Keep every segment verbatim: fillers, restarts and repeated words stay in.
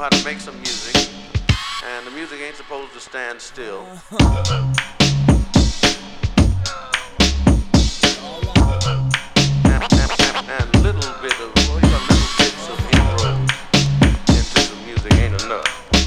how to make some music, and the music ain't supposed to stand still. And, and, and a little bit of, well, you got little bits of inroads into the music ain't enough.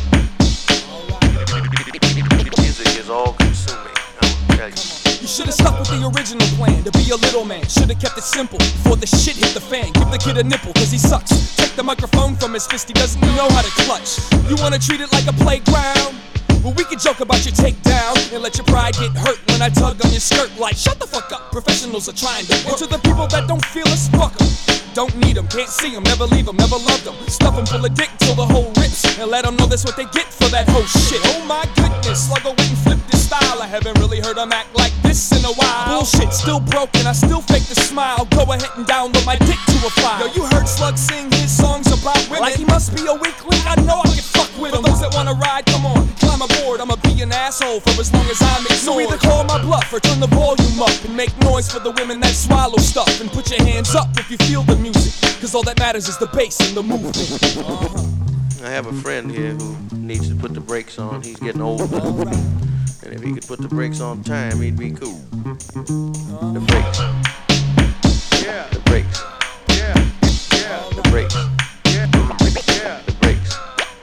Music is all consuming, I will tell you. You should've stuck with the original plan, to be a little man. Should've kept it simple, before the shit hit the fan. Give the kid a nipple, cause he sucks. Take the microphone from his fist, he doesn't know how to clutch. You wanna treat it like a playground? Well, we can joke about your takedown and let your pride get hurt when I tug on your skirt like, shut the fuck up, professionals are trying to work. And to the people that don't feel us, fuck 'em. Don't need 'em, can't see 'em, never leave 'em, never loved 'em. Stuff 'em full of dick till the hole rips, and let 'em know that's what they get for that whole shit. Oh my goodness, Sluggo went and flipped his style. I haven't really heard 'em act like this in a while. Bullshit, still broken, I still fake the smile. Go ahead and download my dick to a file. Yo, you heard Slug sing his songs about women like he must be a weakling. I know I can fuck with him. For those that wanna ride, come on, climb aboard. I'ma be an asshole for as long as I'm ignored. So either call my bluff or turn the volume up and make noise for the women that swallow stuff. And put your hands up if you feel the music, cause all that matters is the bass and the movement. Uh-huh. I have a friend here who needs to put the brakes on. He's getting older. And if he could put the brakes on time, he'd be cool. The brakes. Yeah. The brakes. Yeah. Yeah. The brakes. Yeah. Yeah. The brakes.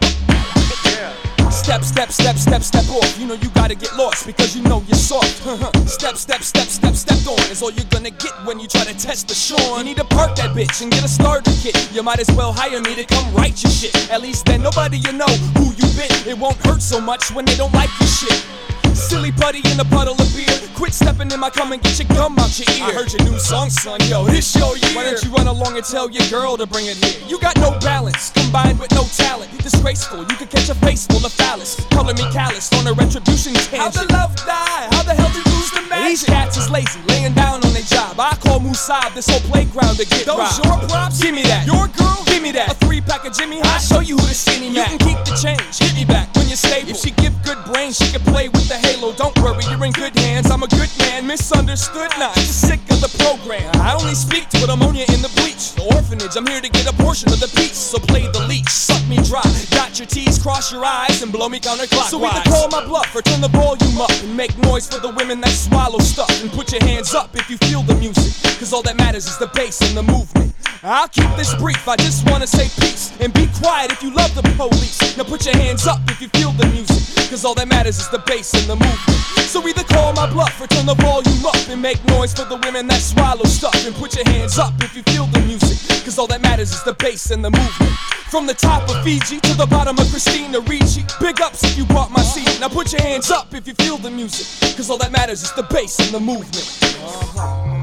Yeah. Step, step, step, step, step off. You know you gotta get lost because you know you're soft. Step, step, step, step, step on is all you're gonna get when you try to test the Sean. You need to park that bitch and get a starter kit. You might as well hire me to come write your shit. At least then nobody you know who you been. It won't hurt so much when they don't like your shit. Silly putty in a puddle of beer. Quit stepping in my cum and get your gum out your ear. I heard your new song, son, yo, this your year. Why don't you run along and tell your girl to bring it here? You got no balance, combined with no talent. Disgraceful, you could catch a face full of phallus. Color me callous on a retribution tangent. How the love die? How the hell did you lose the magic? These cats is lazy, laying down on their job. I call Musab this whole playground to get robbed. Those your props? Give me that. Your girl? Give me that. A three pack of Jimmy High? I'll show you who the skinny man. You can keep the change, hit me back when you're stable. If she give good brains, she can play with the halo. Don't worry, you're in good hands. I'm a good man, misunderstood now. You're sick of the program. I only speak to put ammonia in the bleach. The orphanage, I'm here to get a portion of the peace. So play the leech, suck me dry. Dot your T's, cross your eyes, and blow me counterclockwise. So either call my bluff or turn the volume up and make noise for the women that swallow stuff. And put your hands up if you feel the music, cause all that matters is the bass and the movement. I'll keep this brief, I just wanna say peace. And be quiet if you love the police. Now put your hands up if you feel the music, cause all that matters is the bass and the movement. So either call my bluff or turn the volume up and make noise for the women that swallow stuff. And put your hands up if you feel the music, cause all that matters is the bass and the movement. From the top of Fiji to the bottom of Christina Ricci, big ups if you bought my seat. Now put your hands up if you feel the music, cause all that matters is the bass and the movement. Uh-huh.